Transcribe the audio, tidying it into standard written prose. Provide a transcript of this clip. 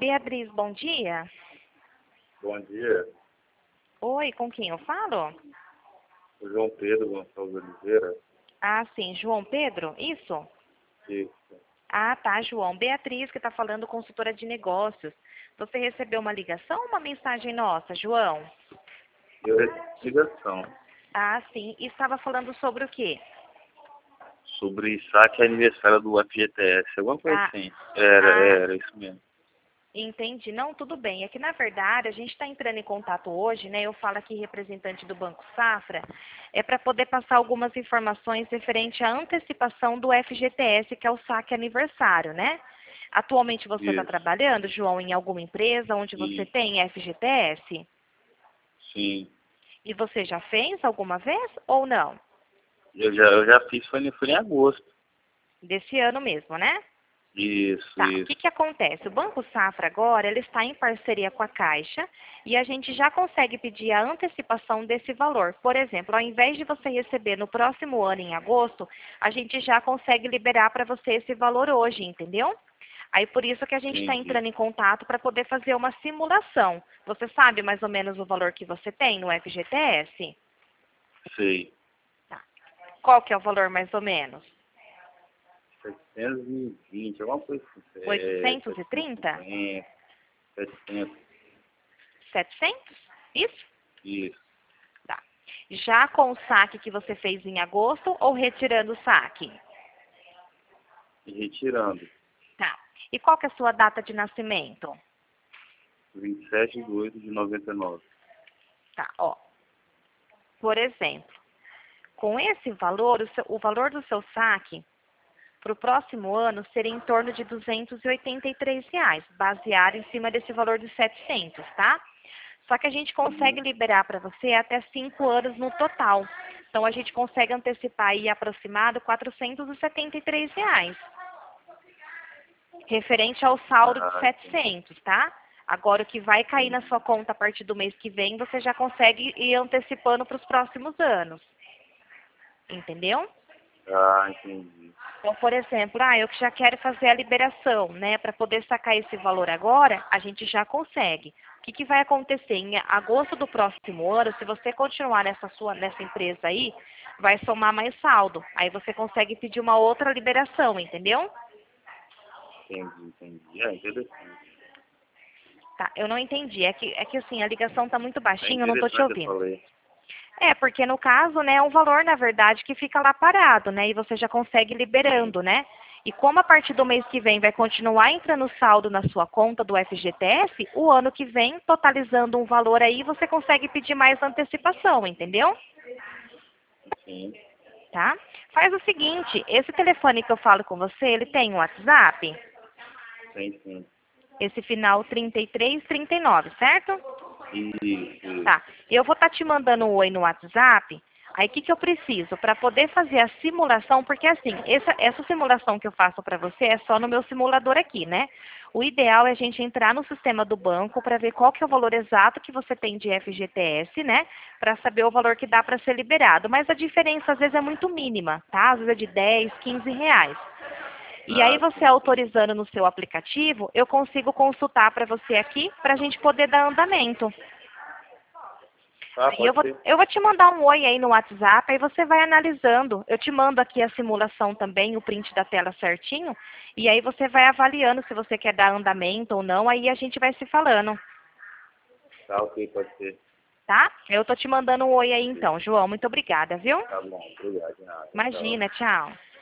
Beatriz, bom dia. Bom dia, Oi, com quem eu falo? o João Pedro Gonçalves Oliveira. Ah, sim, João Pedro, isso? Isso. Ah, tá, João. Beatriz, que está falando, consultora de negócios. Você recebeu uma ligação ou uma mensagem nossa, João? Eu recebi ligação Ah, sim. E estava falando sobre o quê? sobre saque aniversário do FGTS, alguma coisa Ah, assim. ah, Era isso mesmo. entendi. Não, tudo bem. É que, na verdade, a gente está entrando em contato hoje, né? Eu falo aqui, representante do Banco Safra, é para poder passar algumas informações referente à antecipação do FGTS, que é o saque aniversário, né? Atualmente você está Isso. trabalhando, João, em alguma empresa onde você E tem FGTS? sim, E você já fez alguma vez ou não? eu já fiz, foi em agosto. Desse ano mesmo, né? Isso, Tá, o que isso. que acontece? O Banco Safra agora, ele está em parceria com a Caixa e a gente já consegue pedir a antecipação desse valor. Por exemplo, ao invés de você receber no próximo ano, em agosto, a gente já consegue liberar para você esse valor hoje, entendeu? Aí por isso que a gente está Entendi. entrando em contato para poder fazer uma simulação. Você sabe mais ou menos o valor que você tem no FGTS? Sei. Tá. Qual que é o valor mais ou menos? 720, alguma coisa assim. 830? 750, 700. 700? Isso? Isso. Tá. Já com o saque que você fez em agosto ou retirando o saque? E retirando. Tá. E qual que é a sua data de nascimento? 27/8/99. Tá, ó. Por exemplo, com esse valor, o valor do seu saque para o próximo ano seria em torno de R$ 283, baseado em cima desse valor de 700, tá? Só que a gente consegue liberar para você até 5 anos no total. Então, a gente consegue antecipar aí aproximado R$ 473, referente ao saldo de Ah, entendi. 700, tá? Agora, o que vai cair na sua conta a partir do mês que vem, você já consegue ir antecipando para os próximos anos. Entendeu? Ah, entendi. Então, por exemplo, eu que já quero fazer a liberação, né, para poder sacar esse valor agora, a gente já consegue. O que que vai acontecer? Em agosto do próximo ano, se você continuar nessa empresa aí, vai somar mais saldo. Aí você consegue pedir uma outra liberação, entendeu? Entendi. É interessante. Tá, eu não entendi. É que assim, a ligação tá muito É baixinha, eu não tô te interessante, eu ouvindo. falei. É, porque no caso, né, é um valor, na verdade, que fica lá parado, né, e você já consegue Sim, liberando, né? E como a partir do mês que vem vai continuar entrando saldo na sua conta do FGTS, o ano que vem, totalizando um valor aí, você consegue pedir mais antecipação, entendeu? sim, Tá? Faz o seguinte, esse telefone que eu falo com você, ele tem um WhatsApp? sim. Esse final 3339, certo? Isso. Tá. Eu vou estar te mandando um oi no WhatsApp. Aí o que, que eu preciso? Para poder fazer a simulação, porque assim, essa simulação que eu faço para você é só no meu simulador aqui, né? O ideal é a gente entrar no sistema do banco para ver qual que é o valor exato que você tem de FGTS, né? Para saber o valor que dá para ser liberado. Mas a diferença às vezes é muito mínima, tá? Às vezes é de 10, R$ 15. E aí Ah, você sim, entendi. autorizando no seu aplicativo, eu consigo consultar para você aqui para a gente poder dar andamento. Ah, Aí eu pode vou, ser. eu vou te mandar um oi aí no WhatsApp, aí você vai analisando. Eu te mando aqui a simulação também, o print da tela certinho, e aí você vai avaliando se você quer dar andamento ou não, aí a gente vai se falando, Tá, ok, pode ser. tá? Eu tô te mandando um oi aí Ok. então, João. Muito obrigada, viu? Tá bom, obrigado, de nada. Tchau. Imagina, tchau.